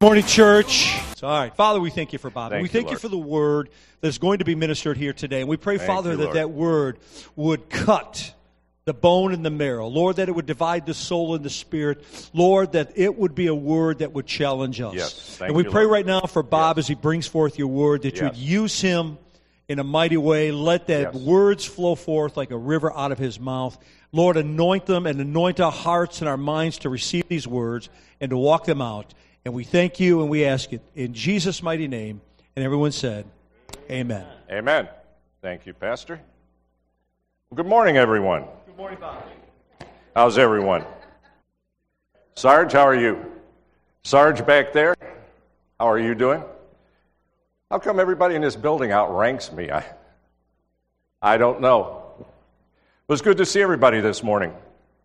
Morning, church. All right. Father, we thank you for Bob. We thank you Lord. for the word that's going to be ministered here today. And we pray, Father, that that word would cut the bone and the marrow. Lord, that it would divide the soul and the spirit. Lord, that it would be a word that would challenge us. Yes. And we pray Lord. right now for Bob as he brings forth your word, that you would use him in a mighty way. Let that words flow forth like a river out of his mouth. Lord, anoint them and anoint our hearts and our minds to receive these words and to walk them out. And we thank you and we ask it in Jesus' mighty name. And everyone said, amen. Amen. Thank you, Pastor. Well, good morning, everyone. Good morning, Bob. How's everyone? Sarge, how are you? Sarge back there, how are you doing? How come everybody in this building outranks me? I don't know. It was good to see everybody this morning.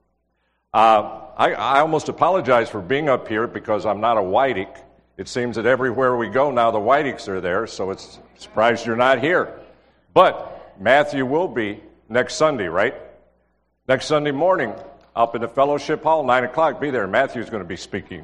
I almost apologize for being up here because I'm not a Whiteick. It seems that everywhere we go now the Whiteicks are there, so it's surprised you're not here. But Matthew will be next Sunday, right? Next Sunday morning up in the fellowship hall, 9 o'clock, be there. Matthew's going to be speaking.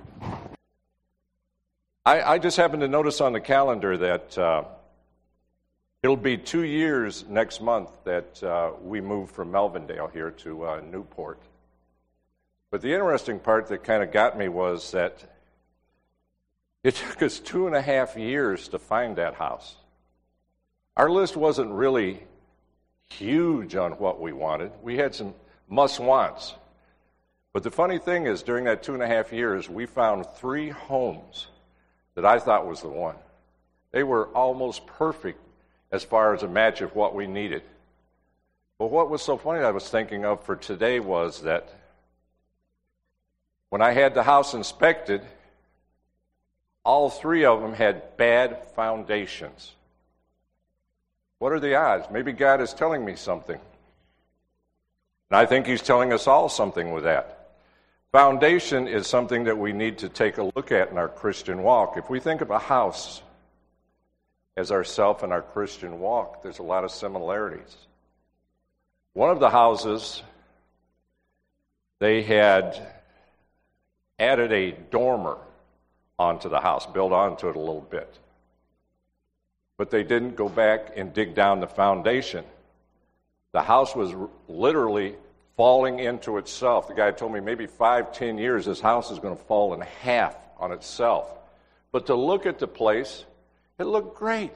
I just happened to notice on the calendar that it'll be 2 years next month that we moved from Melvindale here to Newport. But the interesting part that kind of got me was that it took us 2.5 years to find that house. Our list wasn't really huge on what we wanted. We had some must-wants. But the funny thing is, during that 2.5 years, we found 3 homes that I thought was the one. They were almost perfect as far as a match of what we needed. But what was so funny that I was thinking of for today was that when I had the house inspected, all 3 of them had bad foundations. What are the odds? Maybe God is telling me something. And I think He's telling us all something with that. Foundation is something that we need to take a look at in our Christian walk. If we think of a house as ourself in our Christian walk, there's a lot of similarities. One of the houses, they had added a dormer onto the house, built onto it a little bit. But they didn't go back and dig down the foundation. The house was literally falling into itself. The guy told me maybe 5-10 years this house is going to fall in half on itself. But to look at the place, it looked great.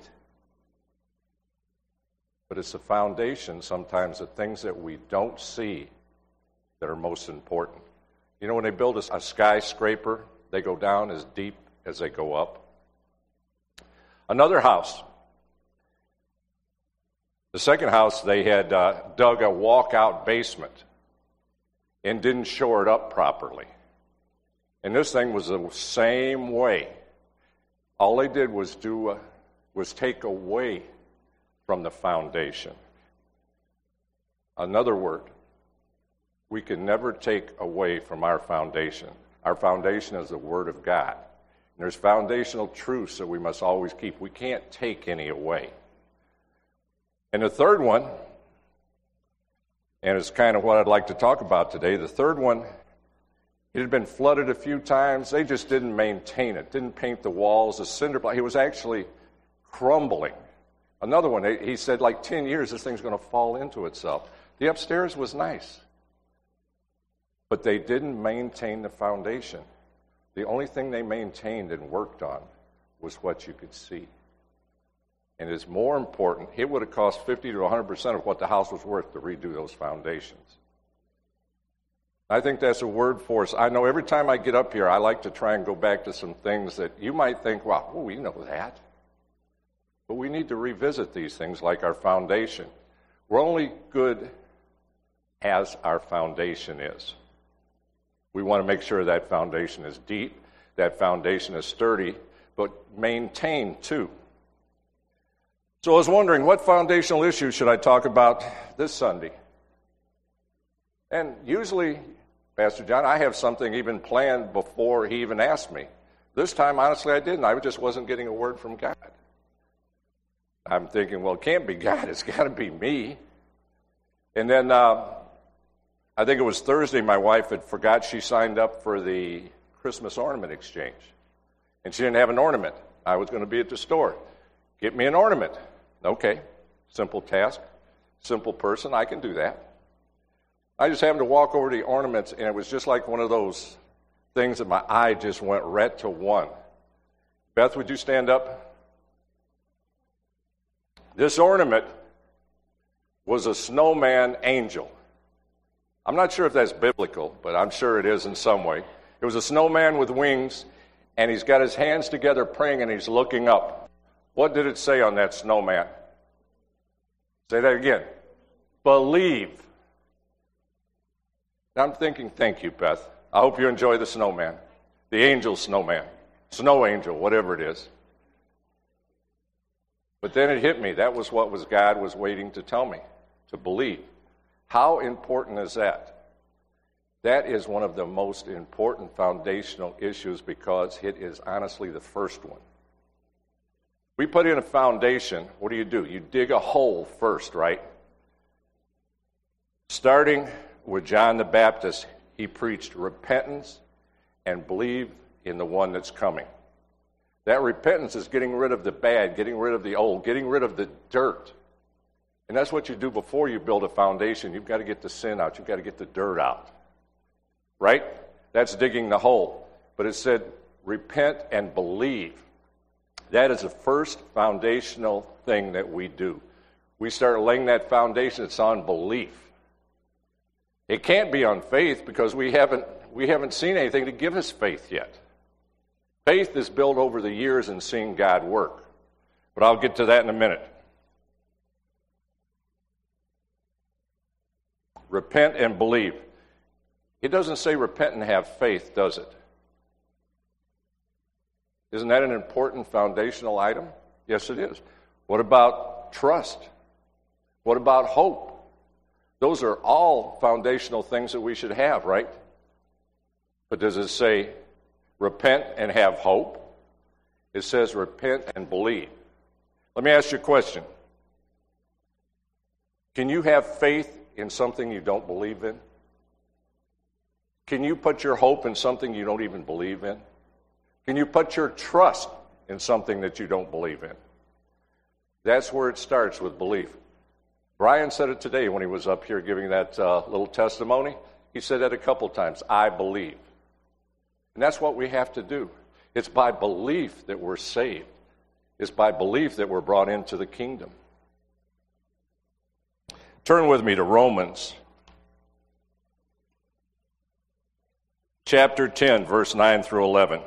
But it's the foundation sometimes, the things that we don't see that are most important. You know, when they build a skyscraper, they go down as deep as they go up. Another house. The second house, they had dug a walkout basement and didn't shore it up properly. And this thing was the same way. All they did was take away from the foundation. Another word. We can never take away from our foundation. Our foundation is the Word of God. And there's foundational truths that we must always keep. We can't take any away. And the third one, and it's kind of what I'd like to talk about today, the third one, it had been flooded a few times. They just didn't maintain it, didn't paint the walls, the cinder block. It was actually crumbling. Another one, he said, like 10 years, this thing's going to fall into itself. The upstairs was nice. But they didn't maintain the foundation. The only thing they maintained and worked on was what you could see. And it's more important, it would have cost 50 to 100% of what the house was worth to redo those foundations. I think that's a word for us. I know every time I get up here, I like to try and go back to some things that you might think, wow, we know that. But we need to revisit these things like our foundation. We're only good as our foundation is. We want to make sure that foundation is deep, that foundation is sturdy, but maintained too. So I was wondering, what foundational issues should I talk about this Sunday? And usually, Pastor John, I have something even planned before he even asked me. This time, honestly, I didn't. I just wasn't getting a word from God. I'm thinking, well, it can't be God. It's got to be me. And then I think it was Thursday, my wife had forgot she signed up for the Christmas ornament exchange. And she didn't have an ornament. I was going to be at the store. Get me an ornament. Okay, simple task, simple person, I can do that. I just happened to walk over to the ornaments, and it was just like one of those things that my eye just went right to one. Beth, would you stand up? This ornament was a snowman angel. I'm not sure if that's biblical, but I'm sure it is in some way. It was a snowman with wings, and he's got his hands together praying, and he's looking up. What did it say on that snowman? Say that again. Believe. Now I'm thinking, thank you, Beth. I hope you enjoy the snowman. The angel snowman. Snow angel, whatever it is. But then it hit me. That was what God was waiting to tell me, to believe. How important is that? That is one of the most important foundational issues because it is honestly the first one. We put in a foundation, what do? You dig a hole first, right? Starting with John the Baptist, he preached repentance and believe in the one that's coming. That repentance is getting rid of the bad, getting rid of the old, getting rid of the dirt. And that's what you do before you build a foundation. You've got to get the sin out. You've got to get the dirt out. Right? That's digging the hole. But it said, repent and believe. That is the first foundational thing that we do. We start laying that foundation. It's on belief. It can't be on faith because we haven't seen anything to give us faith yet. Faith is built over the years in seeing God work. But I'll get to that in a minute. Repent and believe. It doesn't say repent and have faith, does it? Isn't that an important foundational item? Yes, it is. What about trust? What about hope? Those are all foundational things that we should have, right? But does it say repent and have hope? It says repent and believe. Let me ask you a question. Can you have faith in something you don't believe in? Can you put your hope in something you don't even believe in? Can you put your trust in something that you don't believe in? That's where it starts, with belief. Brian said it today when he was up here giving that little testimony. He said that a couple times, I believe. And that's what we have to do. It's by belief that we're saved. It's by belief that we're brought into the kingdom. Turn with me to Romans chapter 10, verse 9 through 11.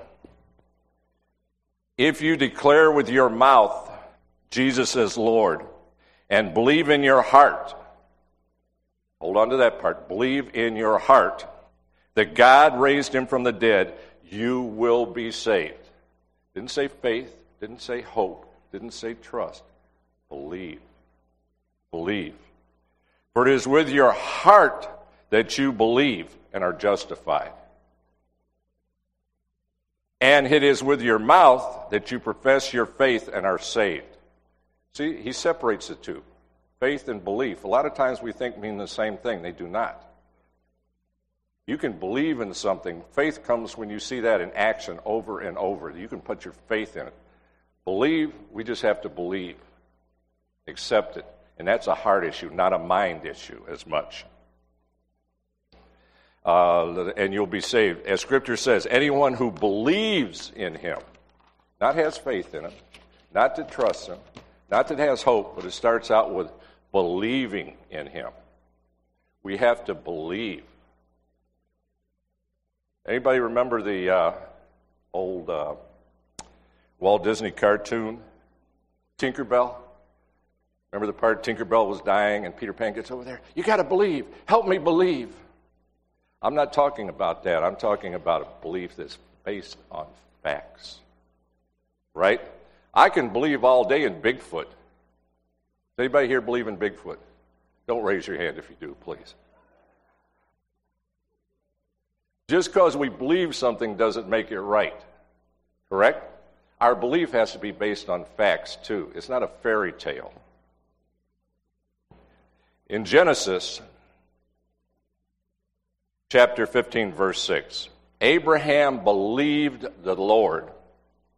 If you declare with your mouth Jesus is Lord and believe in your heart, hold on to that part, believe in your heart that God raised him from the dead, you will be saved. Didn't say faith, didn't say hope, didn't say trust. Believe. Believe. For it is with your heart that you believe and are justified. And it is with your mouth that you profess your faith and are saved. See, he separates the two. Faith and belief. A lot of times we think mean the same thing. They do not. You can believe in something. Faith comes when you see that in action over and over. You can put your faith in it. Believe, we just have to believe. Accept it. And that's a heart issue, not a mind issue as much. And you'll be saved. As Scripture says, anyone who believes in him, not has faith in him, not that trusts him, not that has hope, but it starts out with believing in him. We have to believe. Anybody remember the old Walt Disney cartoon, Tinkerbell? Remember the part Tinkerbell was dying and Peter Pan gets over there? You got to believe. Help me believe. I'm not talking about that. I'm talking about a belief that's based on facts. Right? I can believe all day in Bigfoot. Does anybody here believe in Bigfoot? Don't raise your hand if you do, please. Just because we believe something doesn't make it right. Correct? Our belief has to be based on facts, too. It's not a fairy tale. In Genesis chapter 15, verse 6, Abraham believed the Lord,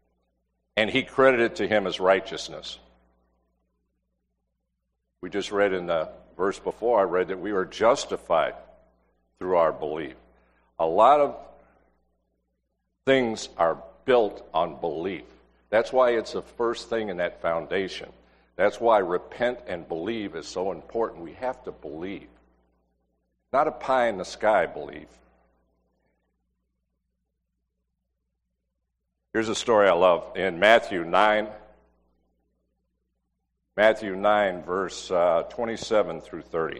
and he credited to him as righteousness. We just read in the verse before, I read that we are justified through our belief. A lot of things are built on belief. That's why it's the first thing in that foundation. That's why repent and believe is so important. We have to believe. Not a pie in the sky belief. Here's a story I love. In Matthew 9, verse 27 through 30.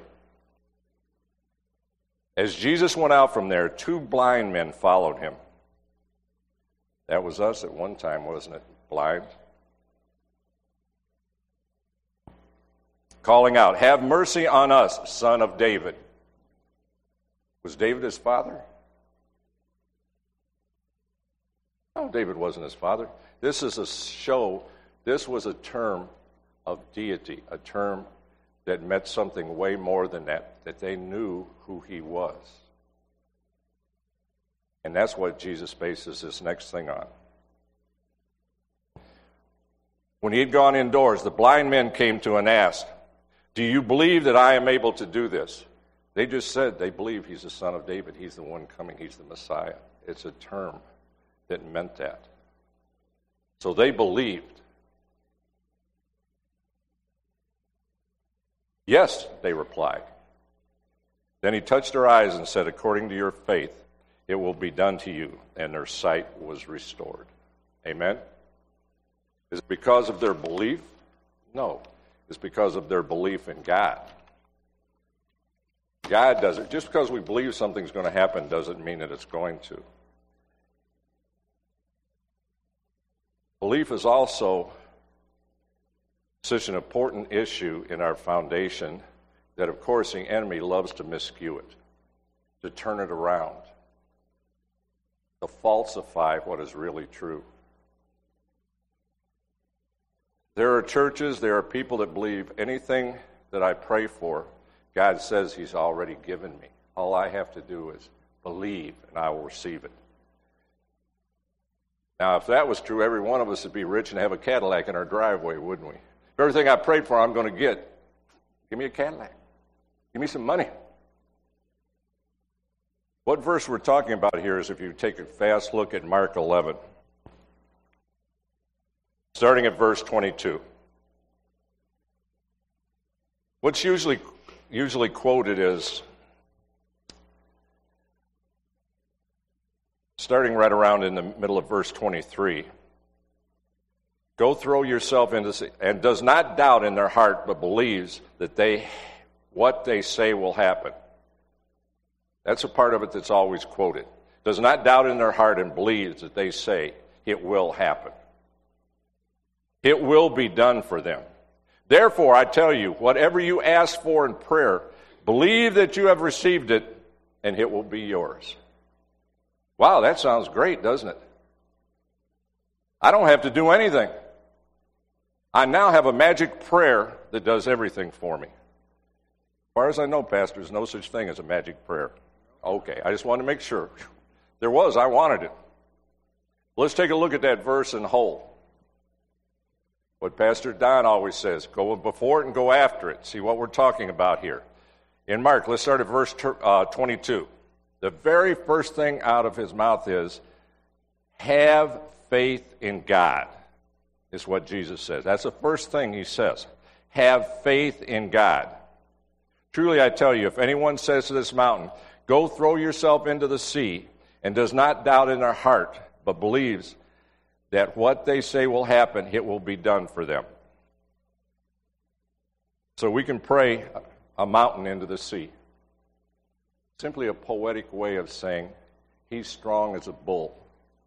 As Jesus went out from there, 2 blind men followed him. That was us at one time, wasn't it? Blind. Calling out, "Have mercy on us, Son of David." Was David his father? No, David wasn't his father. This is a show, this was a term of deity, a term that meant something way more than that they knew who he was. And that's what Jesus bases this next thing on. When he had gone indoors, the blind men came to and asked, "Do you believe that I am able to do this?" They just said they believe he's the Son of David. He's the one coming. He's the Messiah. It's a term that meant that. So they believed. "Yes," they replied. Then he touched their eyes and said, "According to your faith, it will be done to you." And their sight was restored. Amen? Is it because of their belief? No. It's because of their belief in God. God does it. Just because we believe something's going to happen doesn't mean that it's going to. Belief is also such an important issue in our foundation that, of course, the enemy loves to miscue it, to turn it around, to falsify what is really true. There are churches, there are people that believe anything that I pray for, God says he's already given me. All I have to do is believe, and I will receive it. Now, if that was true, every one of us would be rich and have a Cadillac in our driveway, wouldn't we? If everything I prayed for I'm going to get, give me a Cadillac. Give me some money. What verse we're talking about here is, if you take a fast look at Mark 11, starting at verse 22. What's usually quoted is, starting right around in the middle of verse 23, "Go throw yourself into the sea, and does not doubt in their heart, but believes that what they say will happen." That's a part of it that's always quoted. Does not doubt in their heart and believes that they say it will happen. It will be done for them. "Therefore, I tell you, whatever you ask for in prayer, believe that you have received it, and it will be yours." Wow, that sounds great, doesn't it? I don't have to do anything. I now have a magic prayer that does everything for me. As far as I know, Pastor, there's no such thing as a magic prayer. Okay, I just wanted to make sure. There was, I wanted it. Let's take a look at that verse in whole. What Pastor Don always says, go before it and go after it. See what we're talking about here. In Mark, let's start at verse 22. The very first thing out of his mouth is, "Have faith in God," is what Jesus says. That's the first thing he says. Have faith in God. "Truly I tell you, if anyone says to this mountain, 'Go throw yourself into the sea,' and does not doubt in their heart, but believes that what they say will happen, it will be done for them." So we can pray a mountain into the sea. Simply a poetic way of saying, he's strong as a bull.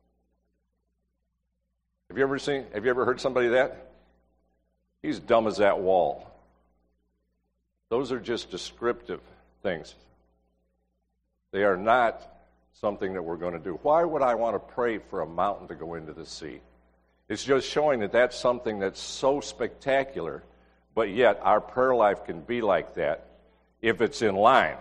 Have you ever heard somebody that? He's dumb as that wall. Those are just descriptive things. They are not something that we're going to do. Why would I want to pray for a mountain to go into the sea? It's just showing that that's something that's so spectacular, but yet our prayer life can be like that if it's in line.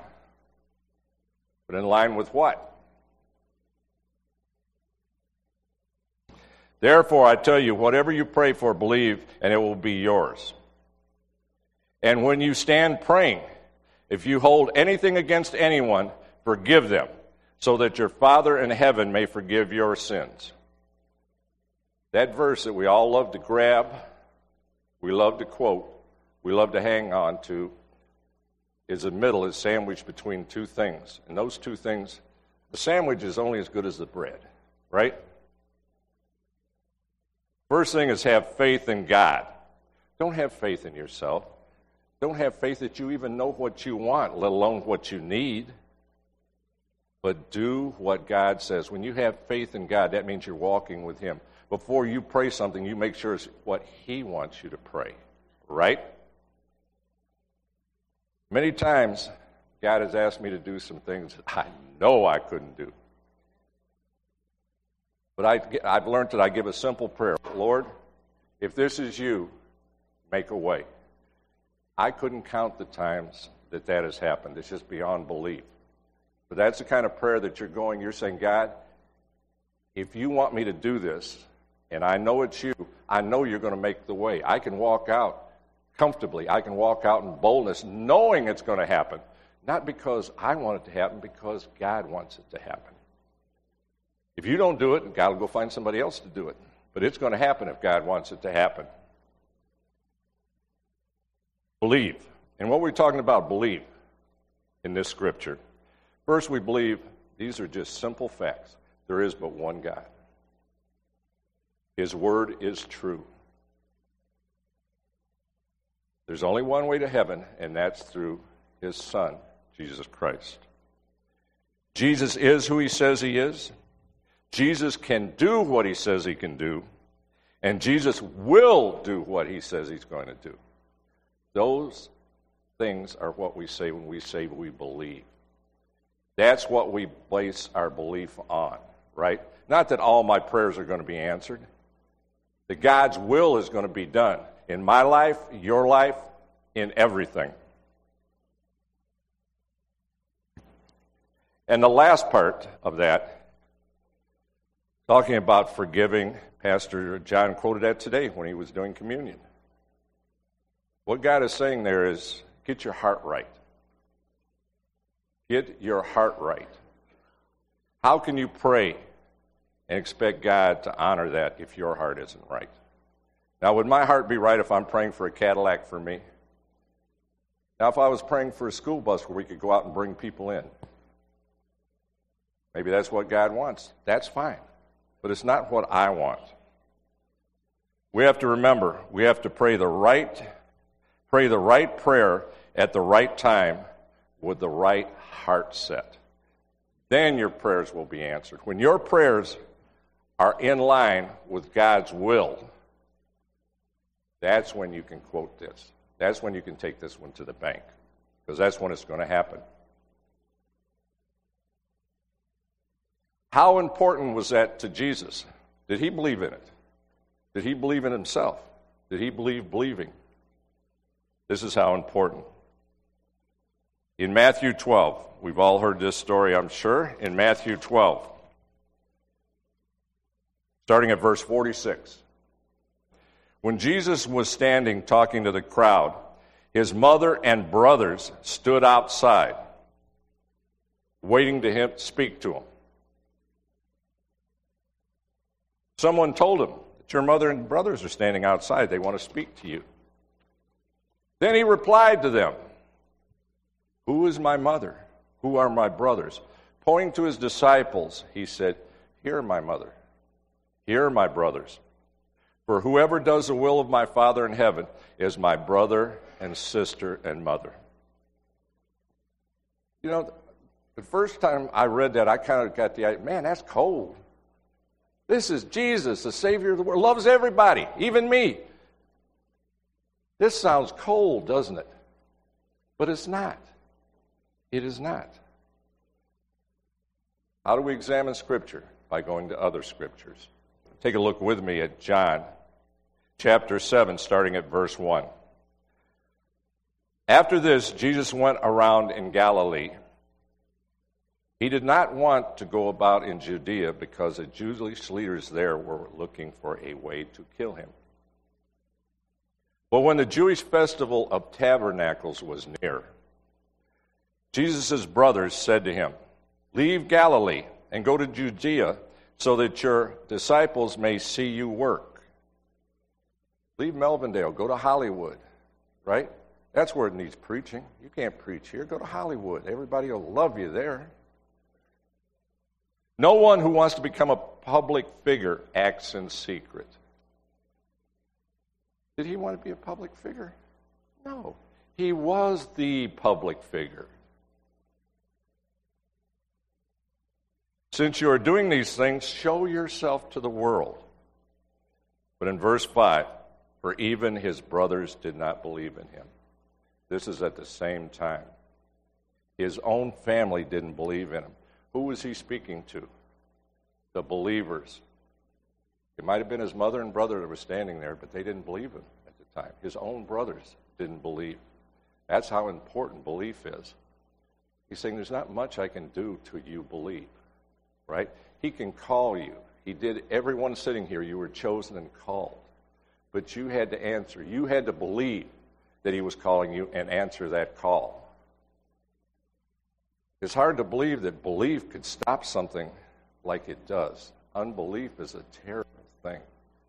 But in line with what? Therefore, I tell you, whatever you pray for, believe, and it will be yours. And when you stand praying, if you hold anything against anyone, forgive them, so that your Father in heaven may forgive your sins. That verse that we all love to grab, we love to quote, we love to hang on to, is the middle, is sandwiched between two things. And those two things, the sandwich is only as good as the bread, right? First thing is have faith in God. Don't have faith in yourself. Don't have faith that you even know what you want, let alone what you need. But do what God says. When you have faith in God, that means you're walking with Him. Before you pray something, you make sure it's what He wants you to pray, right? Many times, God has asked me to do some things that I know I couldn't do. But I've learned that I give a simple prayer. Lord, if this is you, make a way. I couldn't count the times that has happened. It's just beyond belief. But that's the kind of prayer that you're saying, God, if you want me to do this, and I know it's you, I know you're going to make the way. I can walk out comfortably. I can walk out in boldness, knowing it's going to happen. Not because I want it to happen, because God wants it to happen. If you don't do it, God will go find somebody else to do it. But it's going to happen if God wants it to happen. Believe. And what we're talking about, believe, in this scripture. First, we believe these are just simple facts. There is but one God. His word is true. There's only one way to heaven, and that's through His Son, Jesus Christ. Jesus is who He says He is. Jesus can do what He says He can do. And Jesus will do what He says He's going to do. Those things are what we say when we say we believe. That's what we base our belief on, right? Not that all my prayers are going to be answered. That God's will is going to be done in my life, your life, in everything. And the last part of that, talking about forgiving, Pastor John quoted that today when he was doing communion. What God is saying there is, get your heart right. Get your heart right. How can you pray and expect God to honor that if your heart isn't right? Now, would my heart be right if I'm praying for a Cadillac for me? Now, if I was praying for a school bus where we could go out and bring people in, maybe that's what God wants. That's fine. But it's not what I want. We have to remember, we have to pray the right prayer at the right time with the right heart set. Then your prayers will be answered. When your prayers are in line with God's will, that's when you can quote this. That's when you can take this one to the bank, because that's when it's going to happen. How important was that to Jesus? Did He believe in it? Did He believe in Himself? Did He believe believing? This is how important. In Matthew 12, we've all heard this story, I'm sure. In Matthew 12, starting at verse 46. When Jesus was standing talking to the crowd, His mother and brothers stood outside, waiting to speak to Him. Someone told Him that your mother and brothers are standing outside. They want to speak to you. Then He replied to them, "Who is my mother? Who are my brothers?" Pointing to His disciples, He said, "Here are my mother. Here are my brothers. For whoever does the will of my Father in heaven is my brother and sister and mother." You know, the first time I read that, I kind of got the idea, man, that's cold. This is Jesus, the Savior of the world, loves everybody, even me. This sounds cold, doesn't it? But it's not. It is not. How do we examine Scripture? By going to other Scriptures. Take a look with me at John chapter 7, starting at verse 1. After this, Jesus went around in Galilee, He did not want to go about in Judea because the Jewish leaders there were looking for a way to kill him. But when the Jewish festival of tabernacles was near, Jesus' brothers said to him, "Leave Galilee and go to Judea so that your disciples may see you work." Leave Melvindale, go to Hollywood, right? That's where it needs preaching. You can't preach here. Go to Hollywood. Everybody will love you there. No one who wants to become a public figure acts in secret. Did he want to be a public figure? No. He was the public figure. Since you are doing these things, show yourself to the world. But in verse 5, for even his brothers did not believe in him. This is at the same time. His own family didn't believe in him. Who was he speaking to? The believers. It might have been his mother and brother that were standing there, but they didn't believe him at the time. His own brothers didn't believe. That's how important belief is. He's saying, there's not much I can do till you believe, right? He can call you. He did. Everyone sitting here, you were chosen and called. But you had to answer. You had to believe that he was calling you and answer that call. It's hard to believe that belief could stop something like it does. Unbelief is a terrible thing.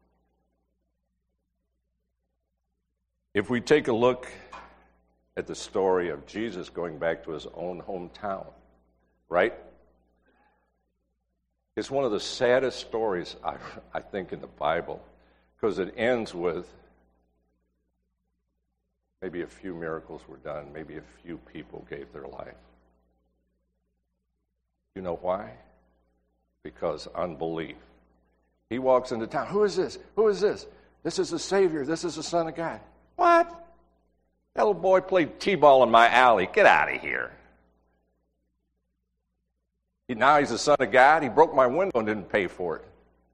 If we take a look at the story of Jesus going back to his own hometown, right? It's one of the saddest stories, I think, in the Bible, because it ends with maybe a few miracles were done, maybe a few people gave their life. You know why? Because unbelief. He walks into town. Who is this? Who is this? This is the Savior. This is the Son of God. What? That little boy played t-ball in my alley. Get out of here. Now he's the Son of God. He broke my window and didn't pay for it.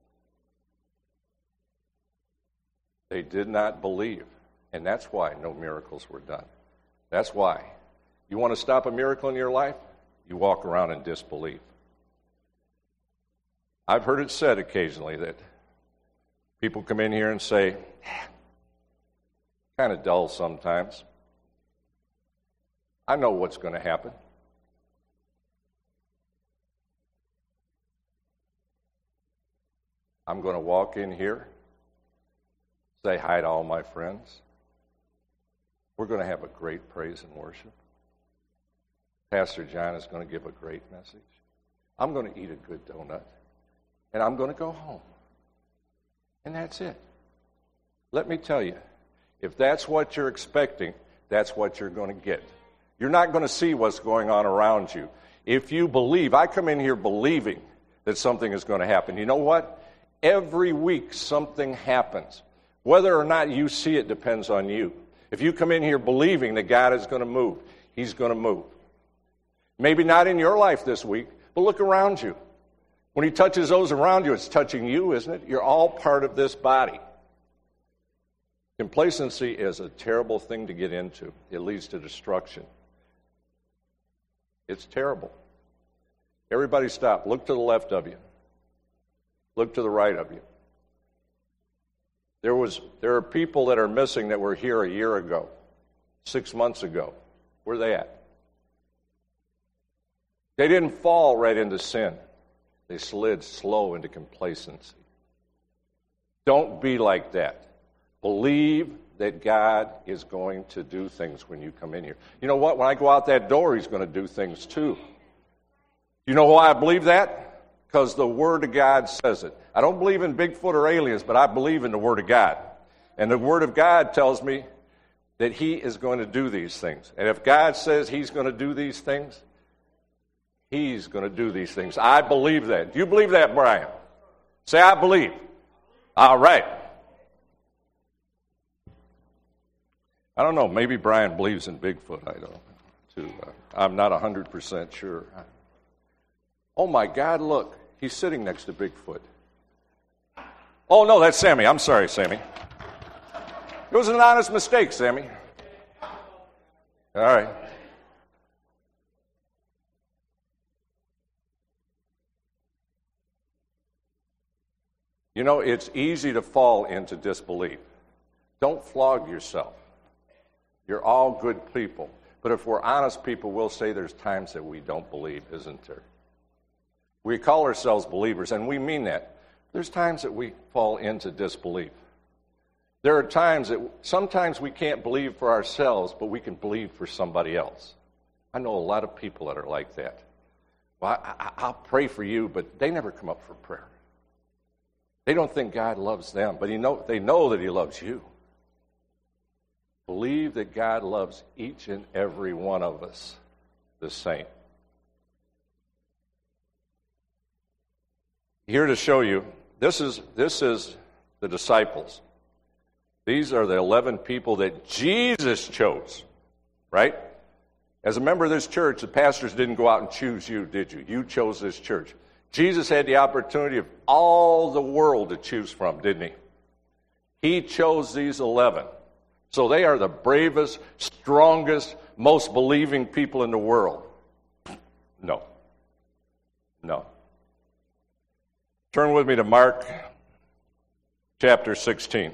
They did not believe. And that's why no miracles were done. That's why. You want to stop a miracle in your life? You walk around in disbelief. I've heard it said occasionally that people come in here and say, kind of dull sometimes. I know what's going to happen. I'm going to walk in here, say hi to all my friends. We're going to have a great praise and worship. Pastor John is going to give a great message. I'm going to eat a good donut. And I'm going to go home. And that's it. Let me tell you, if that's what you're expecting, that's what you're going to get. You're not going to see what's going on around you. If you believe, I come in here believing that something is going to happen. You know what? Every week something happens. Whether or not you see it depends on you. If you come in here believing that God is going to move, He's going to move. Maybe not in your life this week, but look around you. When He touches those around you, it's touching you, isn't it? You're all part of this body. Complacency is a terrible thing to get into. It leads to destruction. It's terrible. Everybody stop. Look to the left of you. Look to the right of you. There are people that are missing that were here a year ago, 6 months ago. Where are they at? They didn't fall right into sin. They slid slow into complacency. Don't be like that. Believe that God is going to do things when you come in here. You know what? When I go out that door, He's going to do things too. You know why I believe that? Because the Word of God says it. I don't believe in Bigfoot or aliens, but I believe in the Word of God. And the Word of God tells me that He is going to do these things. And if God says He's going to do these things, He's going to do these things. I believe that. Do you believe that, Brian? Say, I believe. All right. I don't know. Maybe Brian believes in Bigfoot. I don't. Too. I'm not 100% sure. Oh, my God, look. He's sitting next to Bigfoot. Oh, no, that's Sammy. I'm sorry, Sammy. It was an honest mistake, Sammy. All right. You know, it's easy to fall into disbelief. Don't flog yourself. You're all good people. But if we're honest people, we'll say there's times that we don't believe, isn't there? We call ourselves believers, and we mean that. There's times that we fall into disbelief. There are times that sometimes we can't believe for ourselves, but we can believe for somebody else. I know a lot of people that are like that. Well, I'll pray for you, but they never come up for prayer. They don't think God loves them, but they know that He loves you. Believe that God loves each and every one of us the same. Here to show you, this is the disciples. These are the 11 people that Jesus chose, right? As a member of this church, the pastors didn't go out and choose you, did you? You chose this church. Jesus had the opportunity of all the world to choose from, didn't He? He chose these 11. So they are the bravest, strongest, most believing people in the world. No. Turn with me to Mark chapter 16.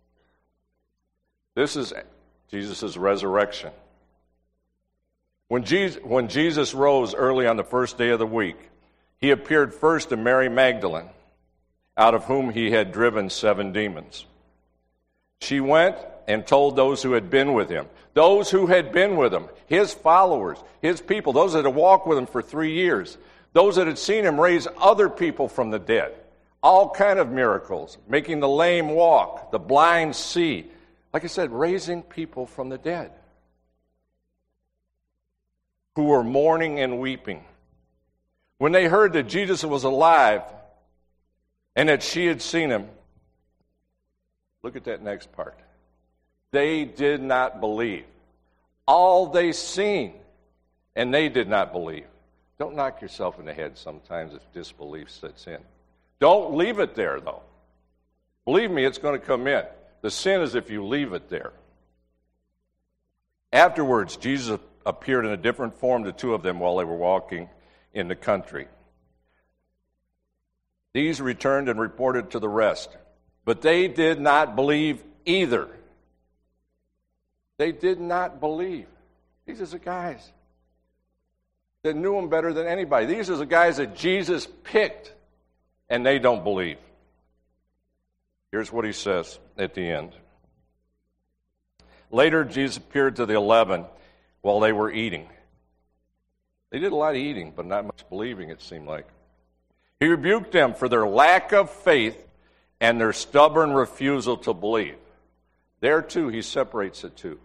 This is Jesus' resurrection. When Jesus rose early on the first day of the week, He appeared first to Mary Magdalene, out of whom He had driven 7 demons. She went and told those who had been with Him. Those who had been with Him, His followers, His people, those that had walked with Him for 3 years, those that had seen Him raise other people from the dead. All kind of miracles, making the lame walk, the blind see. Like I said, raising people from the dead. Who were mourning and weeping. When they heard that Jesus was alive and that she had seen Him, look at that next part. They did not believe. All they seen, and they did not believe. Don't knock yourself in the head sometimes if disbelief sets in. Don't leave it there, though. Believe me, it's going to come in. The sin is if you leave it there. Afterwards, Jesus appeared in a different form to 2 of them while they were walking in the country. These returned and reported to the rest, but they did not believe either. They did not believe. These are the guys that knew Him better than anybody. These are the guys that Jesus picked, and they don't believe. Here's what He says at the end. Later, Jesus appeared to the 11 while they were eating. They did a lot of eating, but not much believing, it seemed like. He rebuked them for their lack of faith and their stubborn refusal to believe. There, too, He separates the two.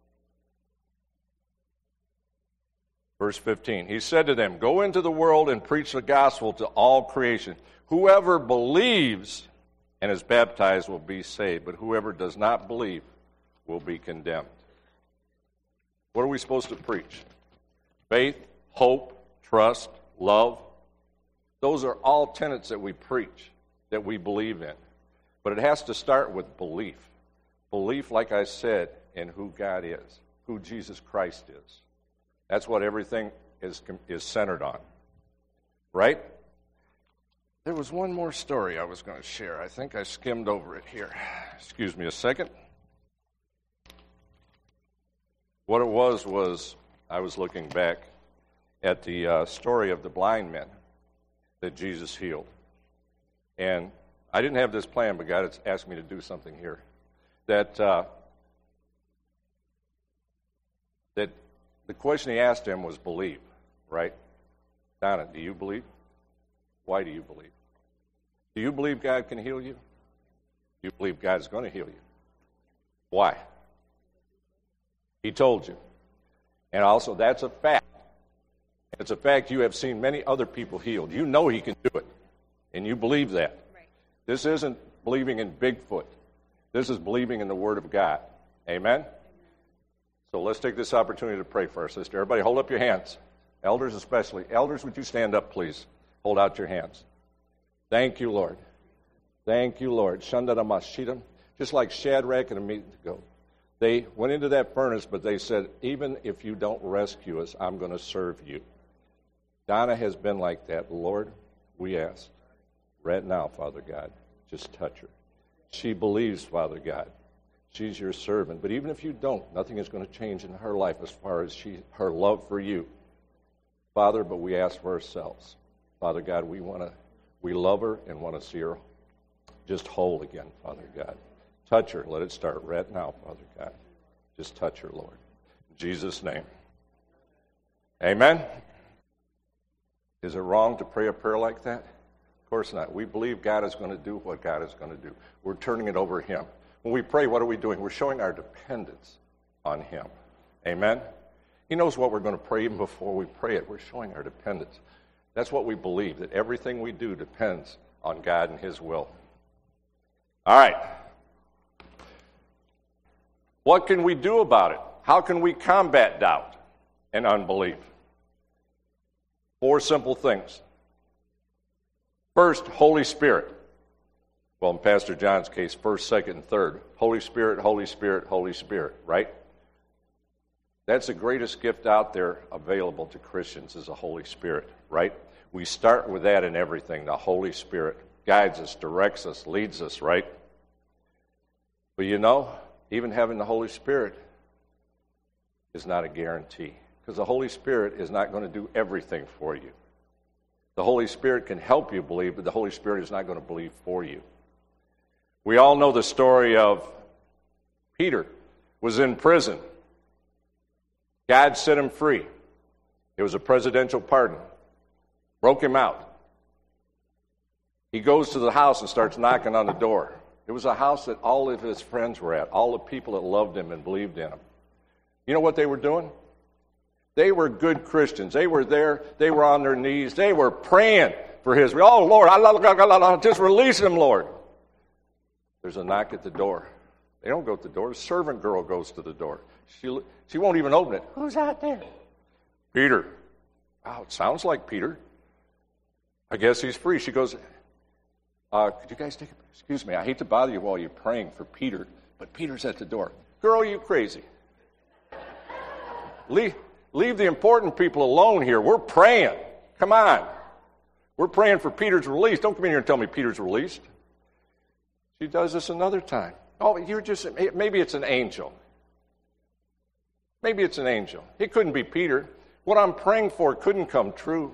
Verse 15, He said to them, "Go into the world and preach the gospel to all creation. Whoever believes and is baptized will be saved, but whoever does not believe will be condemned." What are we supposed to preach? Faith, hope, trust, love. Those are all tenets that we preach, that we believe in. But it has to start with belief. Belief, like I said, in who God is, who Jesus Christ is. That's what everything is centered on. Right? There was one more story I was going to share. I think I skimmed over it here. Excuse me a second. What it was I was looking back at the story of the blind men that Jesus healed. And I didn't have this plan, but God has asked me to do something here. That the question He asked him was believe, right? Donna, do you believe? Why do you believe? Do you believe God can heal you? Do you believe God is going to heal you? Why? He told you. And also, that's a fact. It's a fact you have seen many other people healed. You know He can do it. And you believe that. Right. This isn't believing in Bigfoot. This is believing in the Word of God. Amen? So let's take this opportunity to pray for our sister. Everybody hold up your hands. Elders especially. Elders, would you stand up, please? Hold out your hands. Thank you, Lord. Thank you, Lord. Shandaramashidam. Just like Shadrach and Abednego. They went into that furnace, but they said, even if you don't rescue us, I'm going to serve you. Donna has been like that. Lord, we ask right now, Father God, Just touch her. She believes, Father God. She's your servant. But even if you don't, nothing is going to change in her life as far as her love for you. Father, but we ask for ourselves. Father God, we love her and want to see her just whole again, Father God. Touch her. Let it start right now, Father God. Just touch her, Lord. In Jesus' name. Amen. Is it wrong to pray a prayer like that? Of course not. We believe God is going to do what God is going to do. We're turning it over to Him. When we pray, what are we doing? We're showing our dependence on Him. Amen? He knows what we're going to pray even before we pray it. We're showing our dependence. That's what we believe, that everything we do depends on God and His will. All right. What can we do about it? How can we combat doubt and unbelief? 4 simple things. First, Holy Spirit. Well, in Pastor John's case, first, second, and third. Holy Spirit, Holy Spirit, Holy Spirit, right? That's the greatest gift out there available to Christians is the Holy Spirit, right? We start with that in everything. The Holy Spirit guides us, directs us, leads us, right? But you know, even having the Holy Spirit is not a guarantee, because the Holy Spirit is not going to do everything for you. The Holy Spirit can help you believe, but the Holy Spirit is not going to believe for you. We all know the story of Peter was in prison. God set him free. It was a presidential pardon. Broke him out. He goes to the house and starts knocking on the door. It was a house that all of his friends were at, all the people that loved him and believed in him. You know what they were doing? They were good Christians. They were there. They were on their knees. They were praying for his. Oh, Lord, just release him, Lord. There's a knock at the door. They don't go to the door. The servant girl goes to the door. She won't even open it. Who's out there? Peter. Oh, it sounds like Peter. I guess he's free. She goes, could you guys excuse me, I hate to bother you while you're praying for Peter, but Peter's at the door. Girl, are you crazy? Leave the important people alone here. We're praying. Come on. We're praying for Peter's release. Don't come in here and tell me Peter's released. She does this another time. Oh, maybe it's an angel. Maybe it's an angel. It couldn't be Peter. What I'm praying for couldn't come true.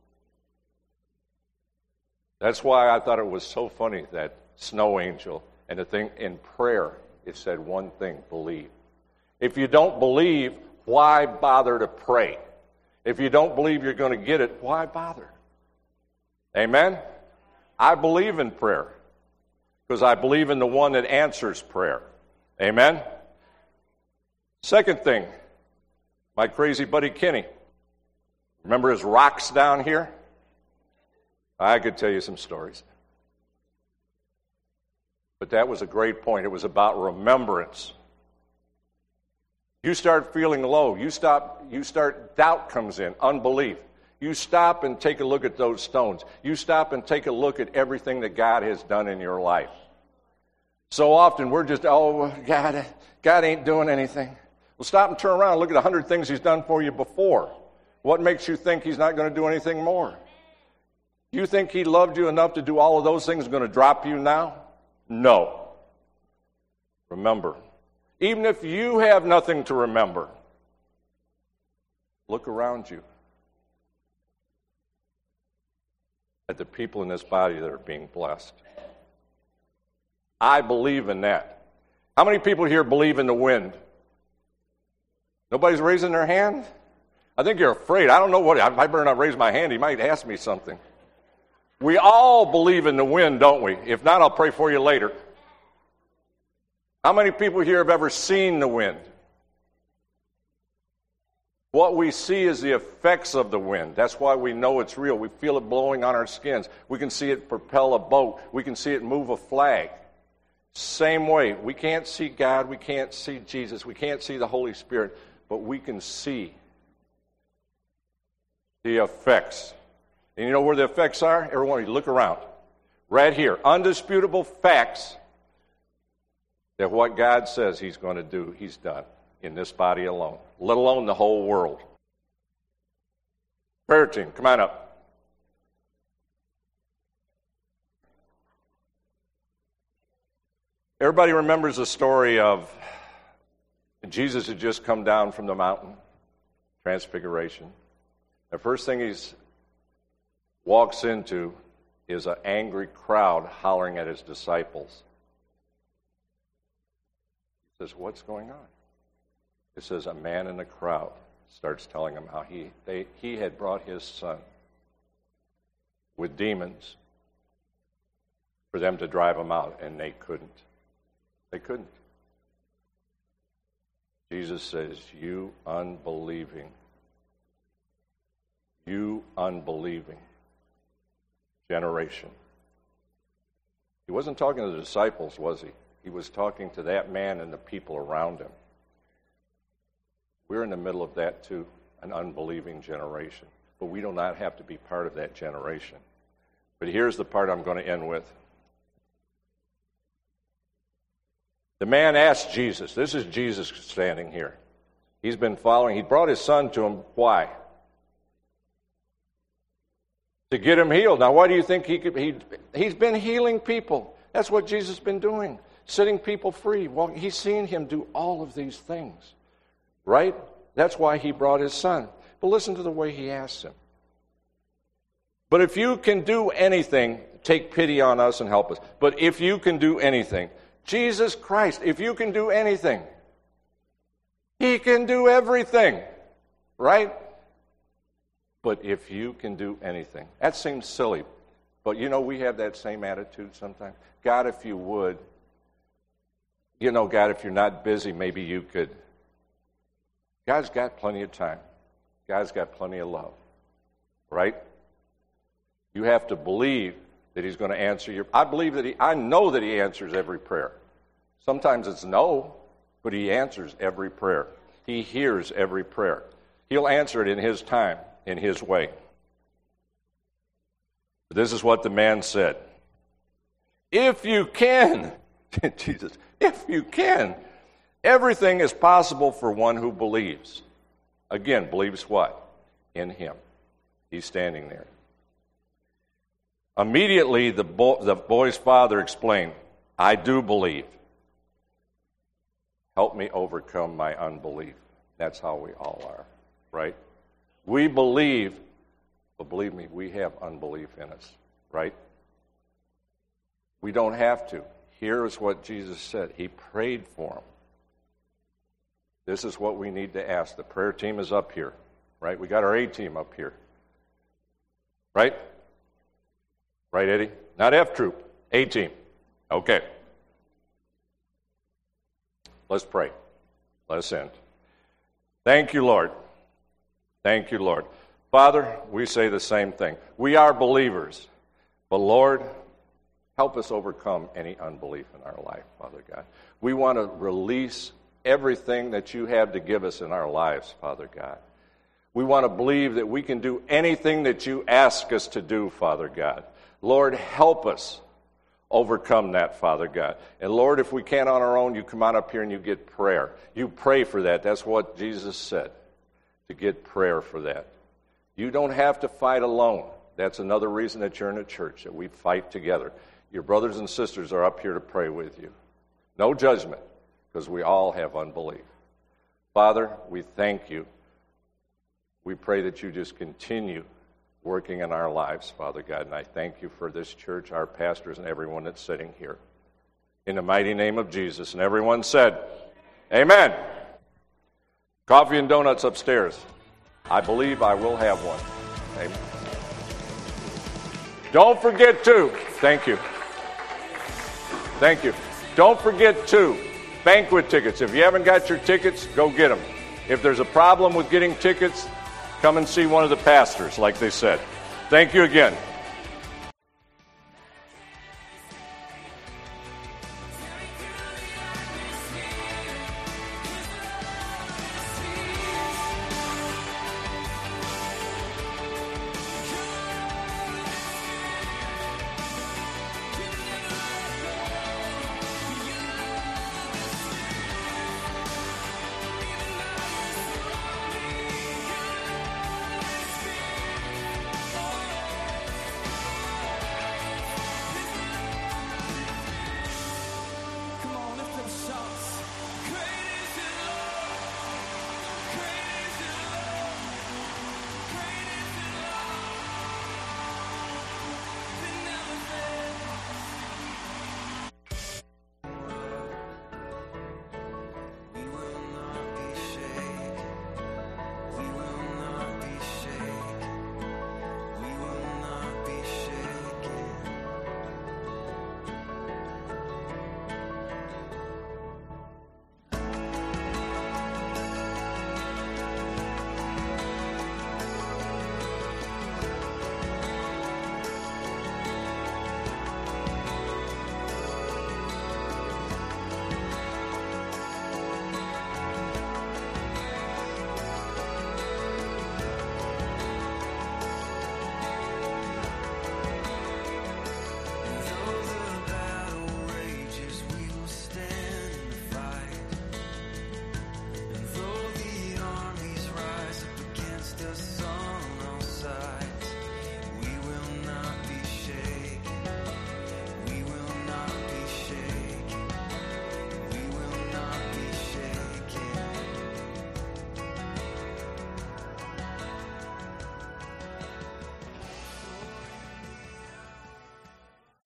That's why I thought it was so funny, that snow angel, and the thing in prayer, it said one thing, believe. If you don't believe, why bother to pray? If you don't believe you're going to get it, why bother? Amen? I believe in prayer because I believe in the one that answers prayer. Amen? Second thing, my crazy buddy Kenny. Remember his rocks down here? I could tell you some stories. But that was a great point. It was about remembrance. You start feeling low. Doubt comes in, unbelief. You stop and take a look at those stones. You stop and take a look at everything that God has done in your life. So often we're just, God ain't doing anything. Well, stop and turn around and look at 100 things He's done for you before. What makes you think He's not going to do anything more? You think He loved you enough to do all of those things and going to drop you now? No. Remember, even if you have nothing to remember, look around you at the people in this body that are being blessed. I believe in that. How many people here believe in the wind? Nobody's raising their hand? I think you're afraid. I don't know what. I better not raise my hand. He might ask me something. We all believe in the wind, don't we? If not, I'll pray for you later. How many people here have ever seen the wind? What we see is the effects of the wind. That's why we know it's real. We feel it blowing on our skins. We can see it propel a boat. We can see it move a flag. Same way, we can't see God. We can't see Jesus. We can't see the Holy Spirit. But we can see the effects. And you know where the effects are? Everyone, you look around. Right here. Undisputable facts that what God says He's going to do, He's done in this body alone, let alone the whole world. Prayer team, come on up. Everybody remembers the story of Jesus had just come down from the mountain, Transfiguration. The first thing he walks into is an angry crowd hollering at his disciples. He says, what's going on? It says a man in the crowd starts telling him how he had brought his son with demons for them to drive him out, and they couldn't. They couldn't. Jesus says, you unbelieving generation. He wasn't talking to the disciples, was he? He was talking to that man and the people around him. We're in the middle of that too, an unbelieving generation. But we do not have to be part of that generation. But here's the part I'm going to end with. The man asked Jesus, this is Jesus standing here. He's been following, he brought his son to him. Why? To get him healed. Now, why do you think he's been healing people? That's what Jesus has been doing, setting people free. Well, he's seen him do all of these things, right? That's why he brought his son. But listen to the way he asks him. But if you can do anything, take pity on us and help us. But if you can do anything, Jesus Christ, if you can do anything, he can do everything, right? But if you can do anything. That seems silly, but you know, we have that same attitude sometimes. God, if you would, God, if you're not busy, maybe you could. God's got plenty of time. God's got plenty of love, right? You have to believe that he's going to answer your... I know that he answers every prayer. Sometimes it's no, but he answers every prayer. He hears every prayer. He'll answer it in his time, in his way. But this is what the man said. If you can, Jesus, if you can, everything is possible for one who believes. Again, believes what? In him. He's standing there. Immediately, the boy's father explained, I do believe. Help me overcome my unbelief. That's how we all are, right? We believe, but believe me, we have unbelief in us, right? We don't have to. Here's what Jesus said. He prayed for him. This is what we need to ask. The prayer team is up here, right? We got our A team up here, right? Right, Eddie? Not F troop, A team. Okay. Let's pray. Let us end. Thank you, Lord. Thank you, Lord. Father, we say the same thing. We are believers, but Lord, help us overcome any unbelief in our life, Father God. We want to release everything that you have to give us in our lives, Father God. We want to believe that we can do anything that you ask us to do, Father God. Lord, help us overcome that, Father God. And Lord, if we can't on our own, you come on up here and you get prayer. You pray for that. That's what Jesus said, to get prayer for that. You don't have to fight alone. That's another reason that you're in a church, that we fight together. Your brothers and sisters are up here to pray with you. No judgment, because we all have unbelief. Father, we thank you. We pray that you just continue working in our lives, Father God. And I thank you for this church, our pastors, and everyone that's sitting here. In the mighty name of Jesus. And everyone said, amen. Coffee and donuts upstairs. I believe I will have one. Amen. Don't forget to, thank you. Thank you. Don't forget to, banquet tickets. If you haven't got your tickets, go get them. If there's a problem with getting tickets, come and see one of the pastors, like they said. Thank you again.